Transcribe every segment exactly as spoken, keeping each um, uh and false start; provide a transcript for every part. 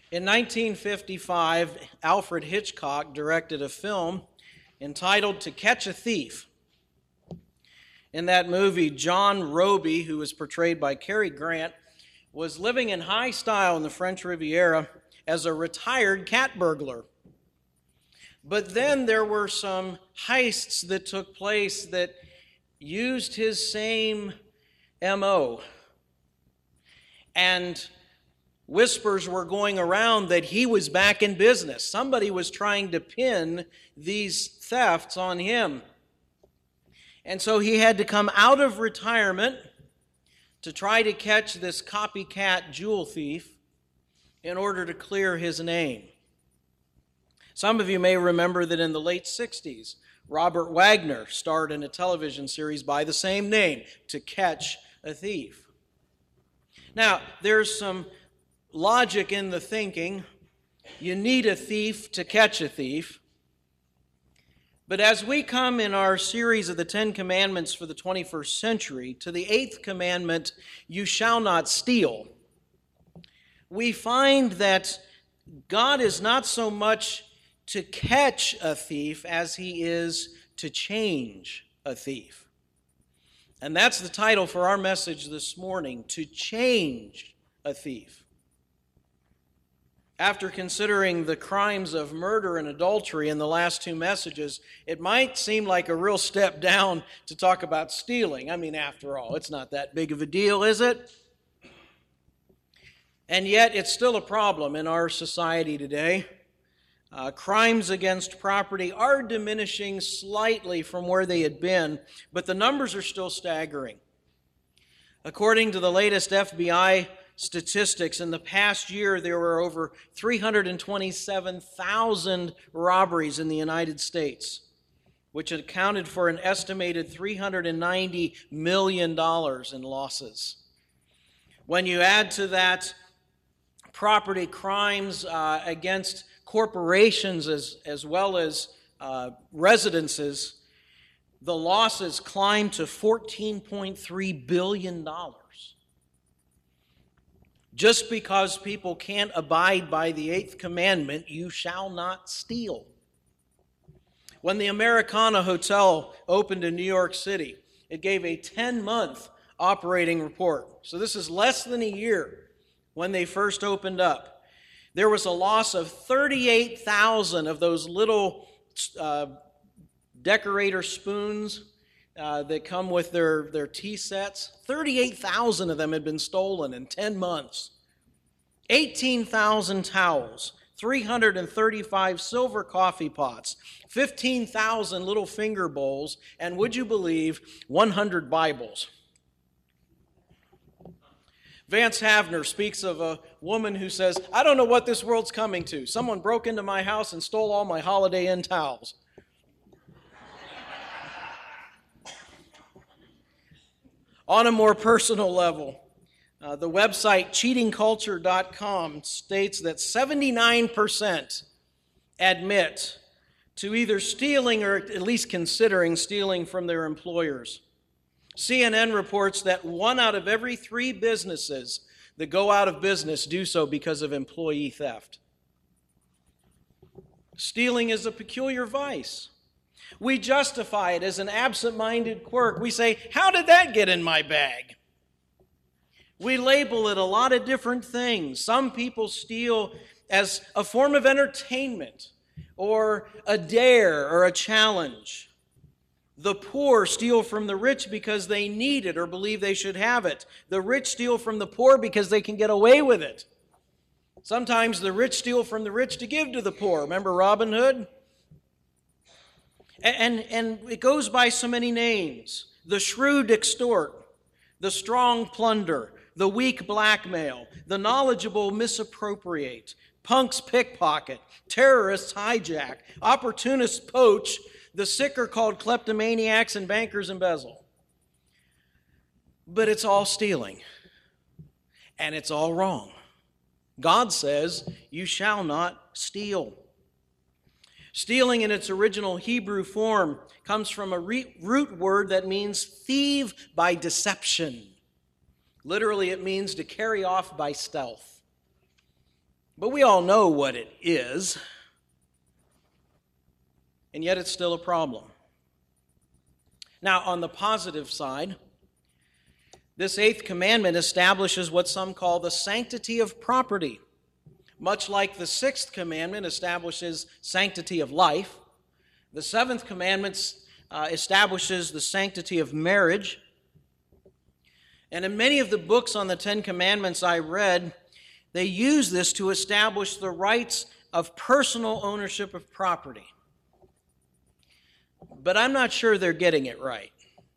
In nineteen fifty-five, Alfred Hitchcock directed a film entitled To Catch a Thief. In that movie, John Roby, who was portrayed by Cary Grant, was living in high style in the French Riviera as a retired cat burglar. But then there were some heists that took place that used his same M O. And whispers were going around that he was back in business. Somebody was trying to pin these thefts on him. And so he had to come out of retirement to try to catch this copycat jewel thief in order to clear his name. Some of you may remember that in the late sixties, Robert Wagner starred in a television series by the same name, To Catch a Thief. Now, there's some logic in the thinking. You need a thief to catch a thief. But as we come in our series of the Ten Commandments for the twenty-first century to the eighth commandment, you shall not steal, we find that God is not so much to catch a thief as he is to change a thief. And that's the title for our message this morning, To Change a Thief. After considering the crimes of murder and adultery in the last two messages, it might seem like a real step down to talk about stealing. I mean, after all, it's not that big of a deal, is it? And yet, it's still a problem in our society today. Uh, crimes against property are diminishing slightly from where they had been, but the numbers are still staggering. According to the latest F B I statistics, in the past year, there were over three hundred twenty-seven thousand robberies in the United States, which accounted for an estimated three hundred ninety million dollars in losses. When you add to that property crimes uh, against corporations as, as well as uh, residences, the losses climb to fourteen point three billion dollars. Just because people can't abide by the eighth commandment, you shall not steal. When the Americana Hotel opened in New York City, it gave a ten-month operating report. So this is less than a year when they first opened up. There was a loss of thirty-eight thousand of those little uh, decorator spoons uh, that come with their, their tea sets. thirty-eight thousand of them had been stolen in ten months. eighteen thousand towels, three hundred thirty-five silver coffee pots, fifteen thousand little finger bowls, and would you believe, one hundred Bibles. Vance Havner speaks of a woman who says, I don't know what this world's coming to. Someone broke into my house and stole all my Holiday Inn towels. On a more personal level, uh, the website cheating culture dot com states that seventy-nine percent admit to either stealing or at least considering stealing from their employers. C N N reports that one out of every three businesses that go out of business do so because of employee theft. Stealing is a peculiar vice. We justify it as an absent-minded quirk. We say, how did that get in my bag? We label it a lot of different things. Some people steal as a form of entertainment or a dare or a challenge. The poor steal from the rich because they need it or believe they should have it. The rich steal from the poor because they can get away with it. Sometimes the rich steal from the rich to give to the poor. Remember Robin Hood? And, and it goes by so many names. The shrewd extort, the strong plunder, the weak blackmail, the knowledgeable misappropriate, punks pickpocket, terrorists hijack, opportunists poach, the sick are called kleptomaniacs and bankers embezzle. But it's all stealing. And it's all wrong. God says, you shall not steal. Stealing in its original Hebrew form comes from a root word that means thieve by deception. Literally, it means to carry off by stealth. But we all know what it is, and yet it's still a problem. Now, on the positive side, this eighth commandment establishes what some call the sanctity of property. Much like the sixth commandment establishes sanctity of life, the seventh commandment uh, establishes the sanctity of marriage. And in many of the books on the Ten Commandments I read, they use this to establish the rights of personal ownership of property. But I'm not sure they're getting it right.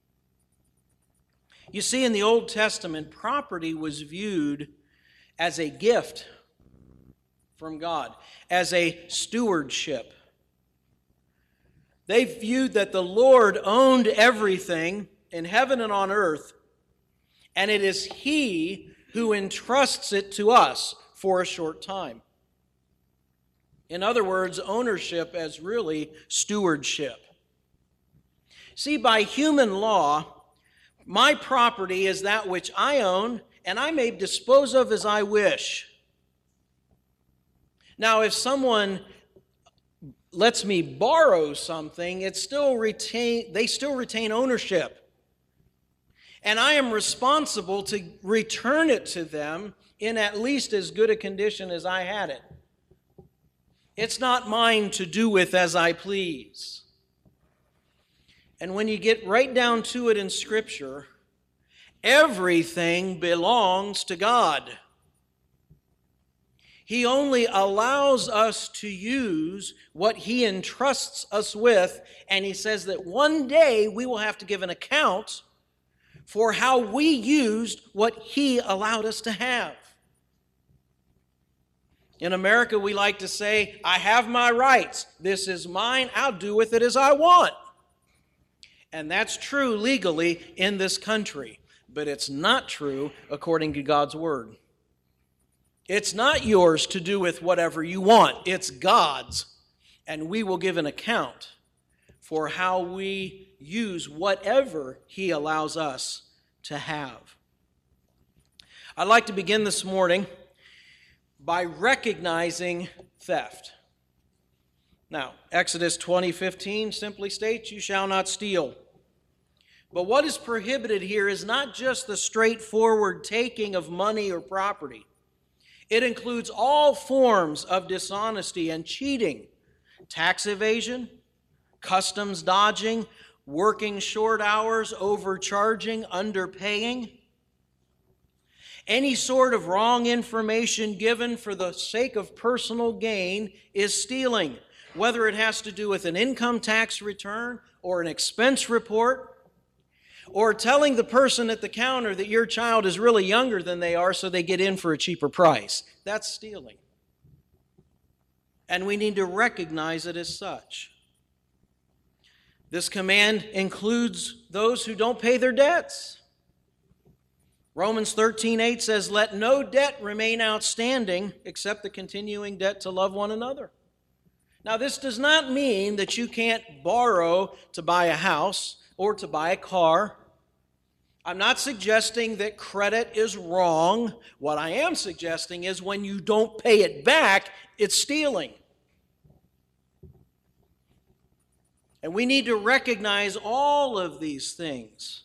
You see, in the Old Testament, property was viewed as a gift from God, as a stewardship. They viewed that the Lord owned everything in heaven and on earth, and it is He who entrusts it to us for a short time. In other words, ownership as really stewardship. See, by human law, my property is that which I own, and I may dispose of as I wish. Now, if someone lets me borrow something, it still retain, they still retain ownership. And I am responsible to return it to them in at least as good a condition as I had it. It's not mine to do with as I please. And when you get right down to it in Scripture, everything belongs to God. He only allows us to use what He entrusts us with, and He says that one day we will have to give an account for how we used what He allowed us to have. In America, we like to say, I have my rights. This is mine. I'll do with it as I want. And that's true legally in this country, but it's not true according to God's Word. It's not yours to do with whatever you want. It's God's, and we will give an account for how we use whatever He allows us to have. I'd like to begin this morning by recognizing theft. Now, Exodus twenty fifteen simply states, "You shall not steal." But what is prohibited here is not just the straightforward taking of money or property. It includes all forms of dishonesty and cheating, tax evasion, customs dodging, working short hours, overcharging, underpaying. Any sort of wrong information given for the sake of personal gain is stealing, whether it has to do with an income tax return or an expense report, or telling the person at the counter that your child is really younger than they are so they get in for a cheaper price. That's stealing. And we need to recognize it as such. This command includes those who don't pay their debts. Romans thirteen eight says, "Let no debt remain outstanding except the continuing debt to love one another." Now, this does not mean that you can't borrow to buy a house or to buy a car. I'm not suggesting that credit is wrong. What I am suggesting is when you don't pay it back, it's stealing. And we need to recognize all of these things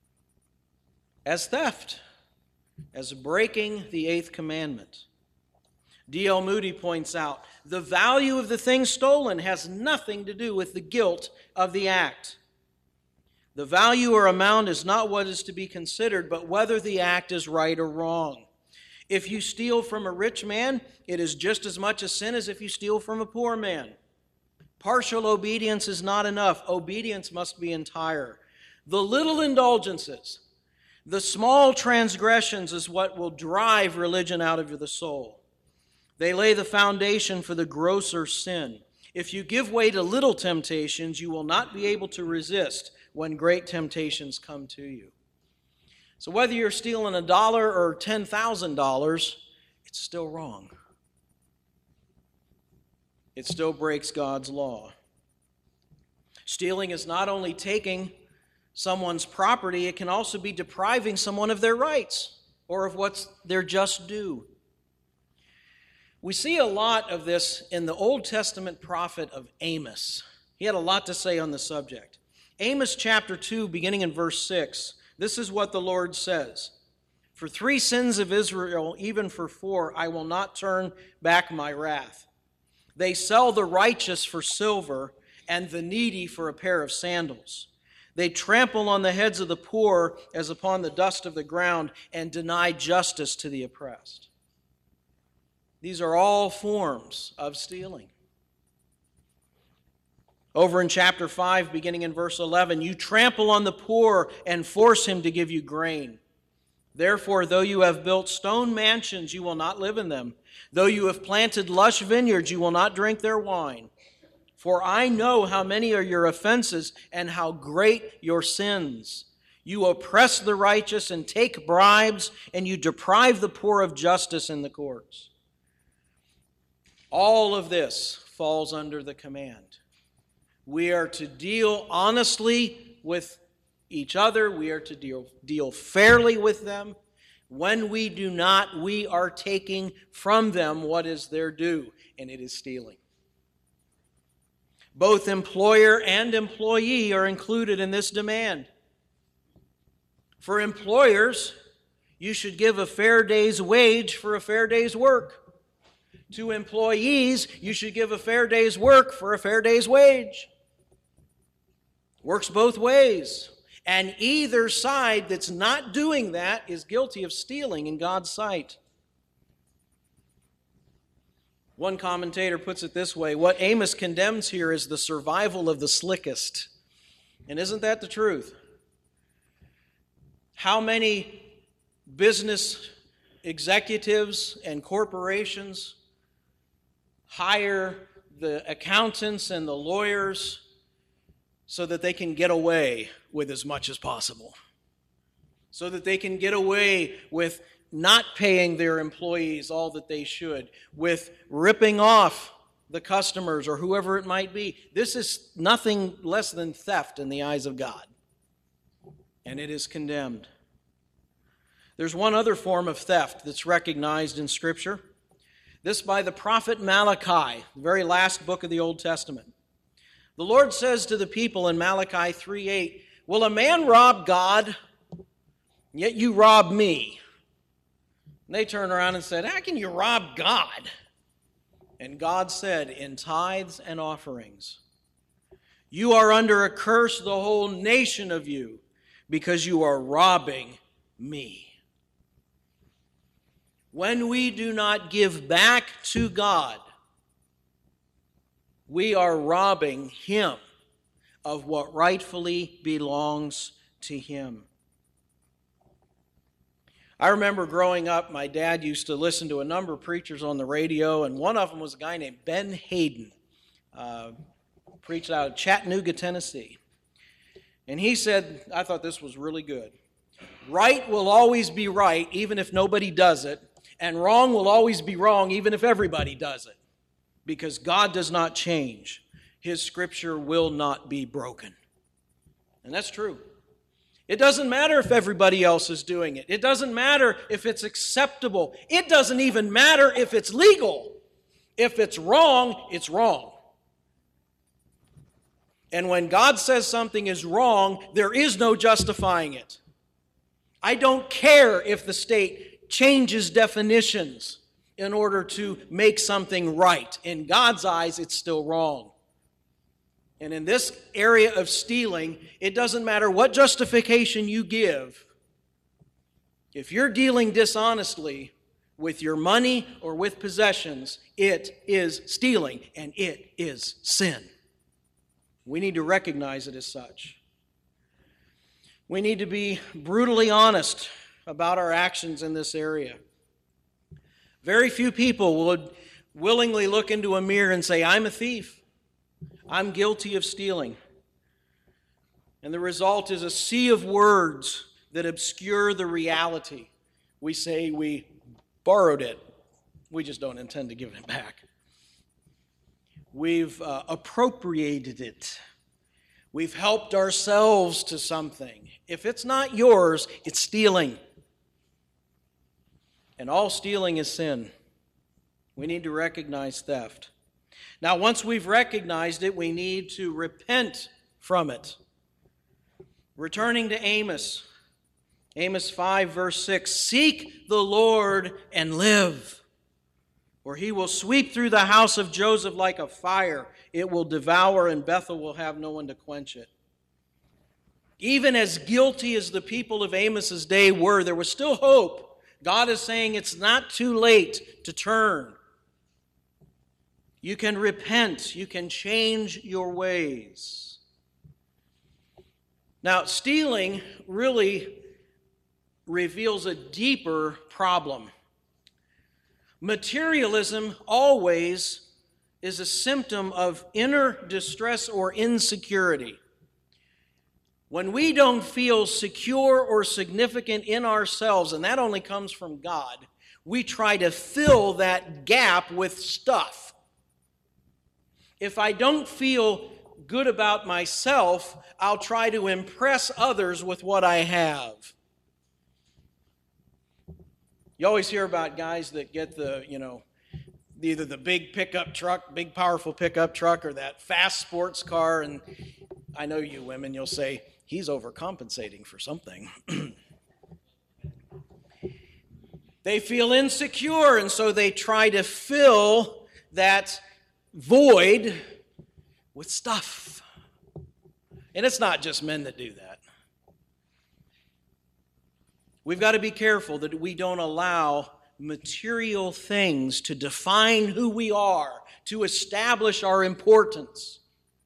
as theft, as breaking the eighth commandment. D L Moody points out, the value of the thing stolen has nothing to do with the guilt of the act. The value or amount is not what is to be considered, but whether the act is right or wrong. If you steal from a rich man, it is just as much a sin as if you steal from a poor man. Partial obedience is not enough. Obedience must be entire. The little indulgences, the small transgressions is what will drive religion out of the soul. They lay the foundation for the grosser sin. If you give way to little temptations, you will not be able to resist when great temptations come to you. So whether you're stealing a dollar or ten thousand dollars, it's still wrong. It still breaks God's law. Stealing is not only taking someone's property, it can also be depriving someone of their rights or of what's their just due. We see a lot of this in the Old Testament prophet of Amos. He had a lot to say on the subject. Amos chapter two, beginning in verse six, this is what the Lord says. For three sins of Israel, even for four, I will not turn back my wrath. They sell the righteous for silver and the needy for a pair of sandals. They trample on the heads of the poor as upon the dust of the ground and deny justice to the oppressed. These are all forms of stealing. Over in chapter five, beginning in verse eleven, you trample on the poor and force him to give you grain. Therefore, though you have built stone mansions, you will not live in them. Though you have planted lush vineyards, you will not drink their wine. For I know how many are your offenses and how great your sins. You oppress the righteous and take bribes, and you deprive the poor of justice in the courts. All of this falls under the command. We are to deal honestly with each other. We are to deal, deal fairly with them. When we do not, we are taking from them what is their due, and it is stealing. Both employer and employee are included in this demand. For employers, you should give a fair day's wage for a fair day's work. To employees, you should give a fair day's work for a fair day's wage. Works both ways. And either side that's not doing that is guilty of stealing in God's sight. One commentator puts it this way: what Amos condemns here is the survival of the slickest. And isn't that the truth? How many business executives and corporations hire the accountants and the lawyers so that they can get away with as much as possible, so that they can get away with not paying their employees all that they should, with ripping off the customers or whoever it might be. This is nothing less than theft in the eyes of God, and it is condemned. There's one other form of theft that's recognized in Scripture. This by the prophet Malachi, the very last book of the Old Testament. The Lord says to the people in Malachi three eight, will a man rob God? Yet you rob me. And they turned around and said, how can you rob God? And God said, in tithes and offerings, you are under a curse, the whole nation of you, because you are robbing me. When we do not give back to God, we are robbing Him of what rightfully belongs to Him. I remember growing up, my dad used to listen to a number of preachers on the radio, and one of them was a guy named Ben Hayden, uh, preached out of Chattanooga, Tennessee. And he said, I thought this was really good, right will always be right even if nobody does it, and wrong will always be wrong even if everybody does it, because God does not change. His Scripture will not be broken. And that's true. It doesn't matter if everybody else is doing it. It doesn't matter if it's acceptable. It doesn't even matter if it's legal. If it's wrong, it's wrong. And when God says something is wrong, there is no justifying it. I don't care if the state changes definitions in order to make something right. In God's eyes, it's still wrong. And in this area of stealing, it doesn't matter what justification you give. If you're dealing dishonestly with your money or with possessions, it is stealing and it is sin. We need to recognize it as such. We need to be brutally honest about our actions in this area. Very few people would willingly look into a mirror and say, I'm a thief. I'm guilty of stealing. And the result is a sea of words that obscure the reality. We say we borrowed it. We just don't intend to give it back. We've uh, appropriated it. We've helped ourselves to something. If it's not yours, it's stealing. And all stealing is sin. We need to recognize theft. Now, once we've recognized it, we need to repent from it. Returning to Amos, Amos five, verse six, "Seek the Lord and live, or he will sweep through the house of Joseph like a fire. It will devour, and Bethel will have no one to quench it." Even as guilty as the people of Amos's day were, there was still hope. God is saying it's not too late to turn. You can repent. You can change your ways. Now, stealing really reveals a deeper problem. Materialism always is a symptom of inner distress or insecurity. When we don't feel secure or significant in ourselves, and that only comes from God, we try to fill that gap with stuff. If I don't feel good about myself, I'll try to impress others with what I have. You always hear about guys that get the, you know, either the big pickup truck, big powerful pickup truck, or that fast sports car, and I know you women, you'll say, he's overcompensating for something. They feel insecure, and so they try to fill that void with stuff. And it's not just men that do that. We've got to be careful that we don't allow material things to define who we are, to establish our importance.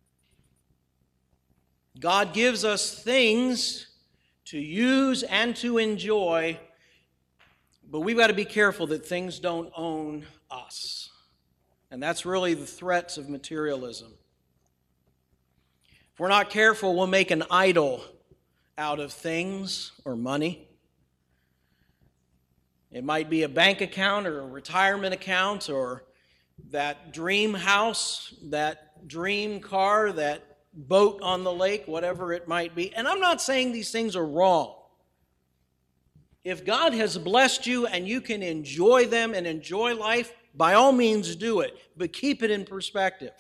God gives us things to use and to enjoy, but we've got to be careful that things don't own us. And that's really the threats of materialism. If we're not careful, we'll make an idol out of things or money. It might be a bank account or a retirement account or that dream house, that dream car, that boat on the lake, whatever it might be. And I'm not saying these things are wrong. If God has blessed you and you can enjoy them and enjoy life, by all means do it, but keep it in perspective.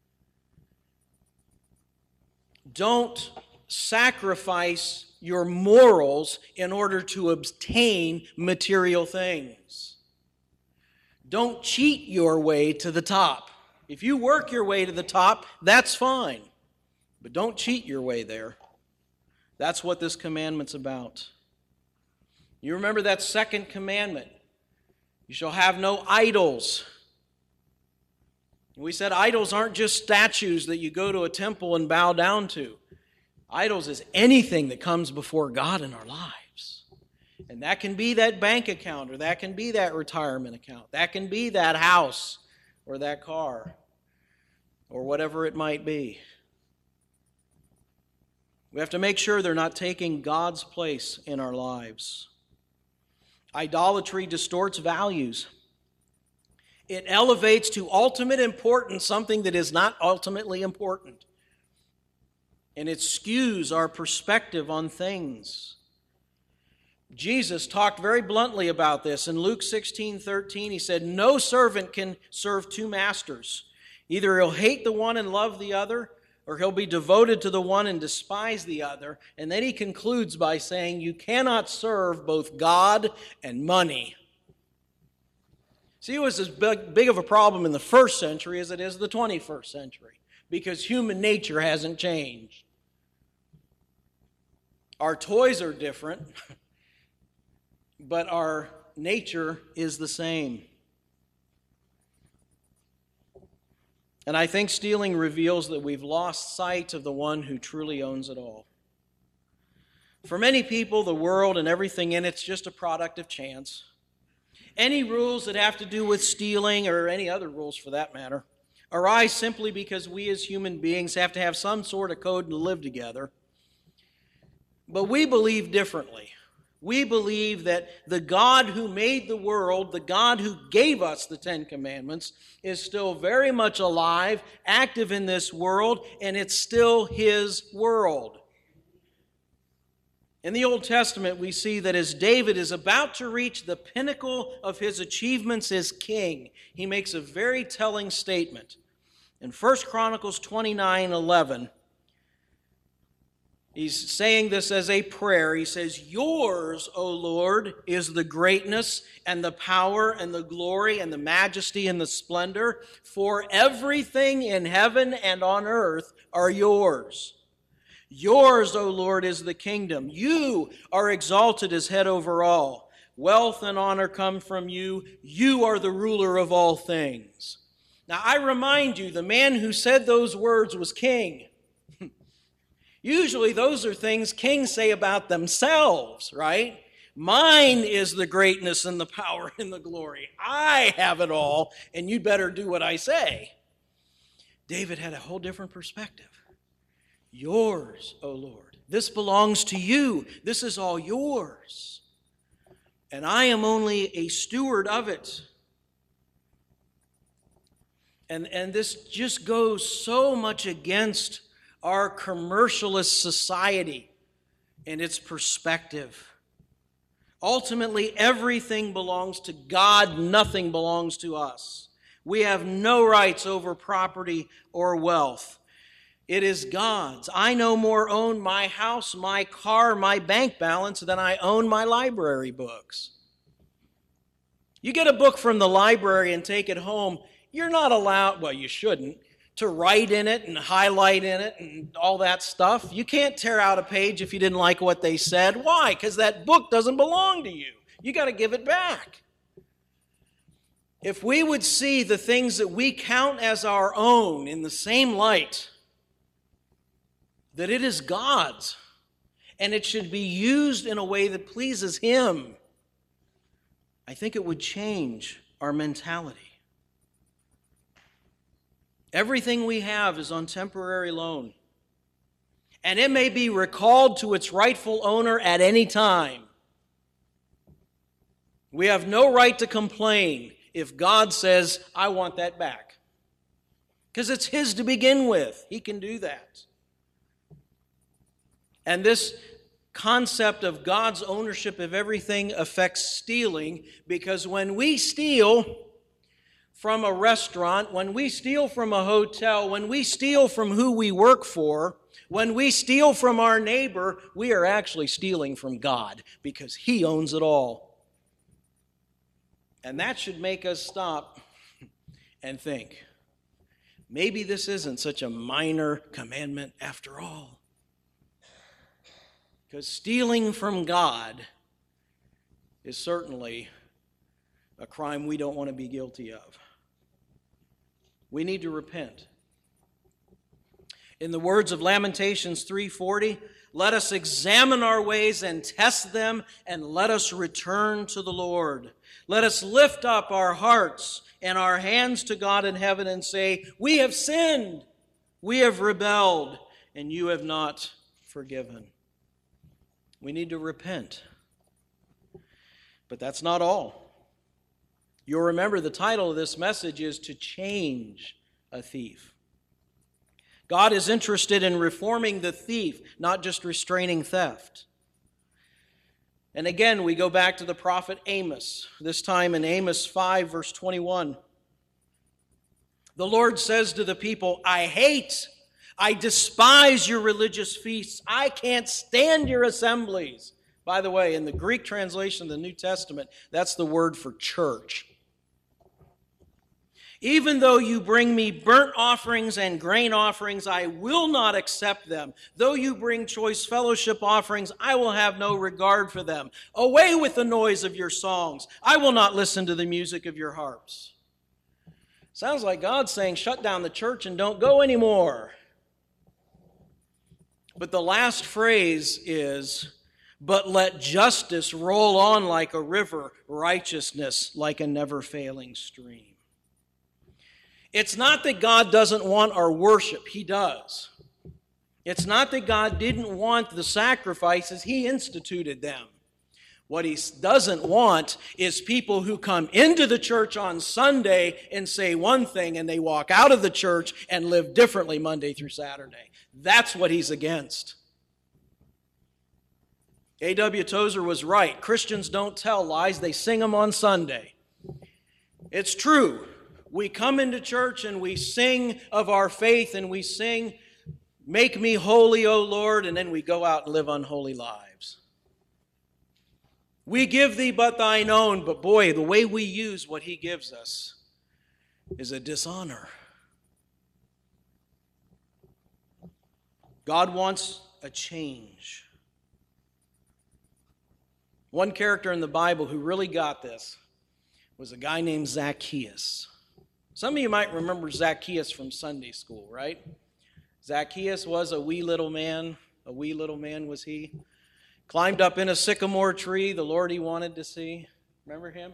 Don't sacrifice your morals in order to obtain material things. Don't cheat your way to the top. If you work your way to the top, that's fine. But don't cheat your way there. That's what this commandment's about. You remember that second commandment. You shall have no idols. We said idols aren't just statues that you go to a temple and bow down to. Idols is anything that comes before God in our lives. And that can be that bank account, or that can be that retirement account. That can be that house or that car or whatever it might be. We have to make sure they're not taking God's place in our lives. Idolatry distorts values. It elevates to ultimate importance something that is not ultimately important. And it skews our perspective on things. Jesus talked very bluntly about this. In Luke sixteen thirteen, he said, "No servant can serve two masters. Either he'll hate the one and love the other, or he'll be devoted to the one and despise the other." And then he concludes by saying, "You cannot serve both God and money." See, it was as big, big of a problem in the first century as it is the twenty-first century, because human nature hasn't changed. Our toys are different, but our nature is the same. And I think stealing reveals that we've lost sight of the one who truly owns it all. For many people, the world and everything in it's just a product of chance. Any rules that have to do with stealing, or any other rules for that matter, arise simply because we as human beings have to have some sort of code to live together. But we believe differently. We believe that the God who made the world, the God who gave us the Ten Commandments, is still very much alive, active in this world, and it's still His world. In the Old Testament, we see that as David is about to reach the pinnacle of his achievements as king, he makes a very telling statement. In First Chronicles twenty-nine eleven, he's saying this as a prayer. He says, "Yours, O Lord, is the greatness and the power and the glory and the majesty and the splendor, for everything in heaven and on earth are yours. Yours, O Lord, is the kingdom. You are exalted as head over all. Wealth and honor come from you. You are the ruler of all things." Now, I remind you, the man who said those words was king. Usually those are things kings say about themselves, right? Mine is the greatness and the power and the glory. I have it all, and you'd better do what I say. David had a whole different perspective. Yours, O Lord. This belongs to you. This is all yours. And I am only a steward of it. And, and this just goes so much against our commercialist society and its perspective. Ultimately, everything belongs to God. Nothing belongs to us. We have no rights over property or wealth. It is God's. I no more own my house, my car, my bank balance than I own my library books. You get a book from the library and take it home, you're not allowed, well, you shouldn't, to write in it and highlight in it and all that stuff. You can't tear out a page if you didn't like what they said. Why? Because that book doesn't belong to you. You got to give it back. If we would see the things that we count as our own in the same light, that it is God's, and it should be used in a way that pleases Him, I think it would change our mentality. Everything we have is on temporary loan, and it may be recalled to its rightful owner at any time. We have no right to complain if God says, "I want that back," because it's His to begin with. He can do that. And this concept of God's ownership of everything affects stealing, because when we steal from a restaurant, when we steal from a hotel, when we steal from who we work for, when we steal from our neighbor, we are actually stealing from God, because He owns it all. And that should make us stop and think, maybe this isn't such a minor commandment after all. Because stealing from God is certainly a crime we don't want to be guilty of. We need to repent. In the words of Lamentations three forty, let us examine our ways and test them, and let us return to the Lord. Let us lift up our hearts and our hands to God in heaven and say, we have sinned, we have rebelled, and you have not forgiven. We need to repent. But that's not all. You'll remember the title of this message is To Change a Thief. God is interested in reforming the thief, not just restraining theft. And again, we go back to the prophet Amos, this time in Amos five, verse twenty-one. The Lord says to the people, I hate, I despise your religious feasts. I can't stand your assemblies. By the way, in the Greek translation of the New Testament, that's the word for church. Even though you bring me burnt offerings and grain offerings, I will not accept them. Though you bring choice fellowship offerings, I will have no regard for them. Away with the noise of your songs. I will not listen to the music of your harps. Sounds like God's saying, shut down the church and don't go anymore. But the last phrase is, but let justice roll on like a river, righteousness like a never-failing stream. It's not that God doesn't want our worship. He does. It's not that God didn't want the sacrifices. He instituted them. What He doesn't want is people who come into the church on Sunday and say one thing and they walk out of the church and live differently Monday through Saturday. That's what He's against. A W Tozer was right. Christians don't tell lies, they sing them on Sunday. It's true. We come into church and we sing of our faith and we sing, "Make me holy, O Lord," and then we go out and live unholy lives. We give thee but thine own, but boy, the way we use what he gives us is a dishonor. God wants a change. One character in the Bible who really got this was a guy named Zacchaeus. Some of you might remember Zacchaeus from Sunday school, right? Zacchaeus was a wee little man. A wee little man was he. Climbed up in a sycamore tree, the Lord he wanted to see. Remember him?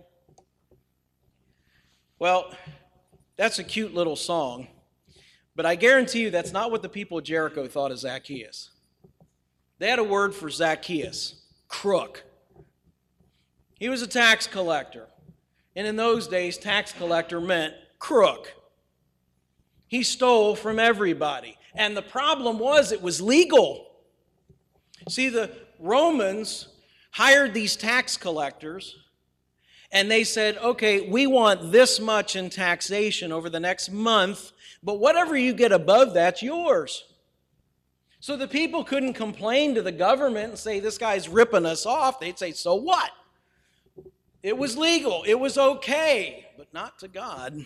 Well, that's a cute little song. But I guarantee you that's not what the people of Jericho thought of Zacchaeus. They had a word for Zacchaeus: crook. He was a tax collector. And in those days, tax collector meant crook. He stole from everybody. And the problem was it was legal. See, the Romans hired these tax collectors, and they said, okay, we want this much in taxation over the next month, but whatever you get above that's yours. So the people couldn't complain to the government and say, this guy's ripping us off. They'd say, so what? It was legal. It was okay, but not to God.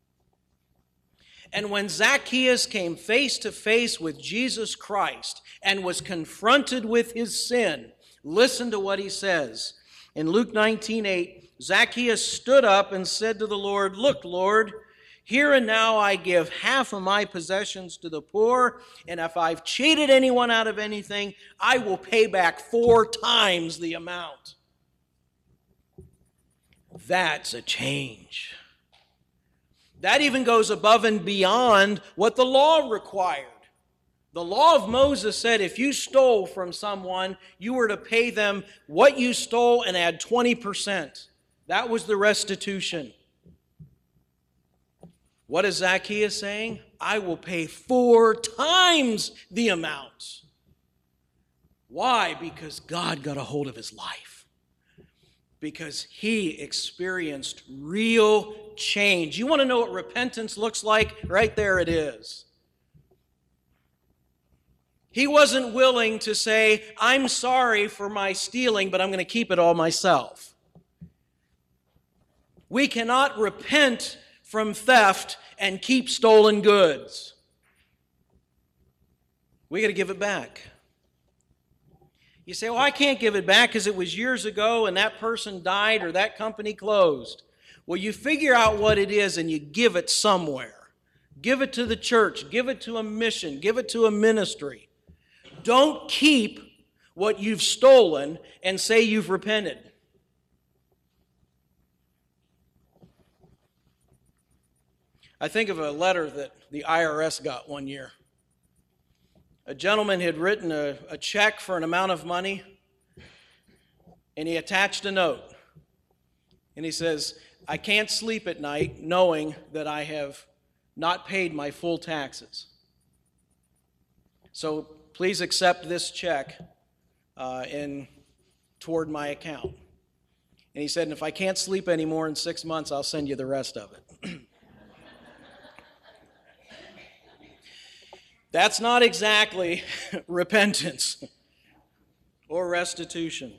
And when Zacchaeus came face to face with Jesus Christ and was confronted with his sin, listen to what he says. In Luke nineteen eight, Zacchaeus stood up and said to the Lord, "Look, Lord, here and now I give half of my possessions to the poor, and if I've cheated anyone out of anything, I will pay back four times the amount." That's a change. That even goes above and beyond what the law required. The law of Moses said if you stole from someone, you were to pay them what you stole and add twenty percent. That was the restitution. What is Zacchaeus saying? I will pay four times the amount. Why? Because God got a hold of his life. Because he experienced real change. You want to know what repentance looks like? Right there it is. He wasn't willing to say, I'm sorry for my stealing, but I'm going to keep it all myself. We cannot repent from theft and keep stolen goods. We got to give it back. You say, well, I can't give it back because it was years ago and that person died or that company closed. Well, you figure out what it is and you give it somewhere. Give it to the church. Give it to a mission. Give it to a ministry. Don't keep what you've stolen and say you've repented. I think of a letter that the I R S got one year. A gentleman had written a, a check for an amount of money, and he attached a note. And he says, I can't sleep at night knowing that I have not paid my full taxes. So please accept this check uh, in toward my account. And he said, and if I can't sleep anymore in six months, I'll send you the rest of it. That's not exactly repentance or restitution.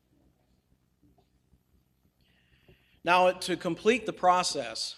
Now, to complete the process,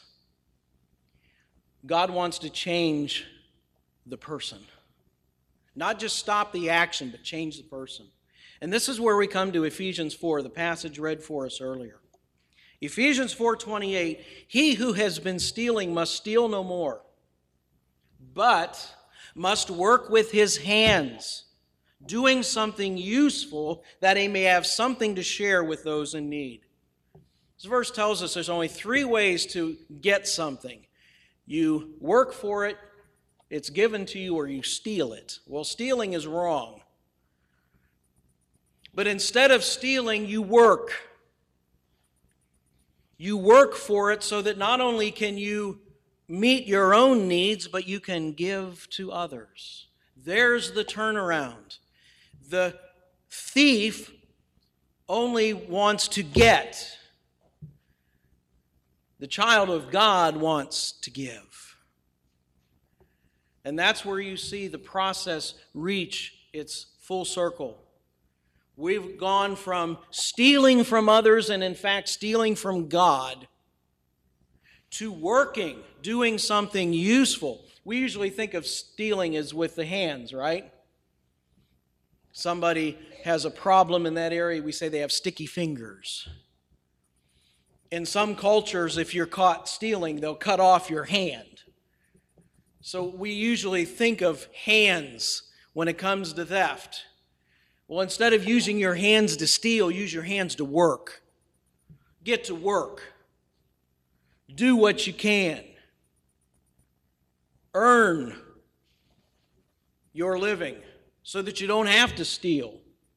God wants to change the person. Not just stop the action, but change the person. And this is where we come to Ephesians four, the passage read for us earlier. Ephesians four twenty-eight, he who has been stealing must steal no more, but must work with his hands, doing something useful that he may have something to share with those in need. This verse tells us there's only three ways to get something. You work for it, it's given to you, or you steal it. Well, stealing is wrong. But instead of stealing, you work. You work for it so that not only can you meet your own needs, but you can give to others. There's the turnaround. The thief only wants to get. The child of God wants to give. And that's where you see the process reach its full circle. We've gone from stealing from others, and in fact stealing from God, to working, doing something useful. We usually think of stealing as with the hands, right? Somebody has a problem in that area, we say they have sticky fingers. In some cultures, if you're caught stealing, they'll cut off your hand. So we usually think of hands when it comes to theft. Well, instead of using your hands to steal, use your hands to work. Get to work. Do what you can. Earn your living so that you don't have to steal.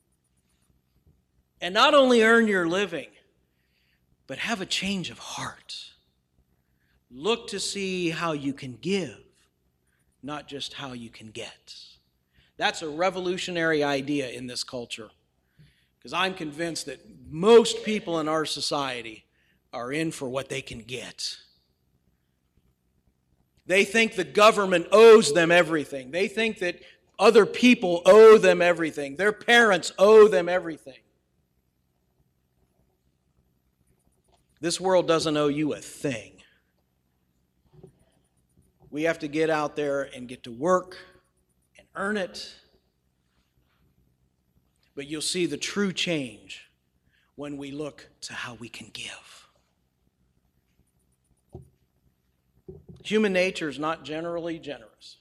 And not only earn your living, but have a change of heart. Look to see how you can give, not just how you can get. That's a revolutionary idea in this culture, because I'm convinced that most people in our society are in for what they can get. They think the government owes them everything. They think that other people owe them everything. Their parents owe them everything. This world doesn't owe you a thing. We have to get out there and get to work and earn it. But you'll see the true change when we look to how we can give. Human nature is not generally generous.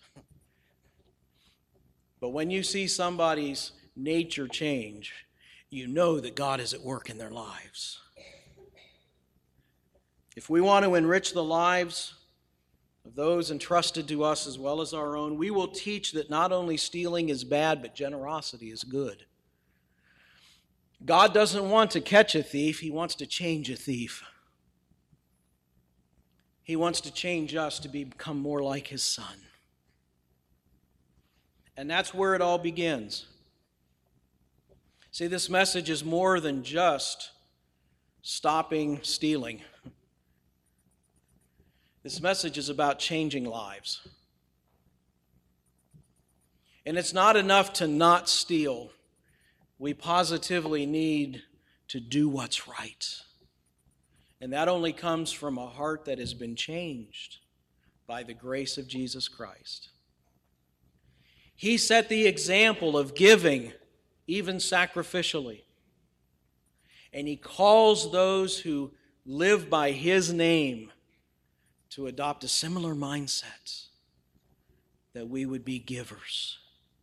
But when you see somebody's nature change, you know that God is at work in their lives. If we want to enrich the lives of those entrusted to us as well as our own, we will teach that not only stealing is bad, but generosity is good. God doesn't want to catch a thief, He wants to change a thief. He wants to change us to become more like His Son. And that's where it all begins. See, this message is more than just stopping stealing. This message is about changing lives. And it's not enough to not steal. We positively need to do what's right. And that only comes from a heart that has been changed by the grace of Jesus Christ. He set the example of giving, even sacrificially. And He calls those who live by His name to adopt a similar mindset, that we would be givers.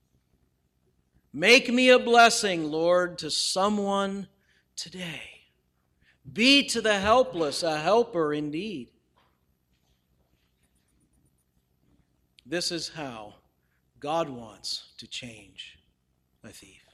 Make me a blessing, Lord, to someone today. Be to the helpless a helper indeed. This is how God wants to change a thief.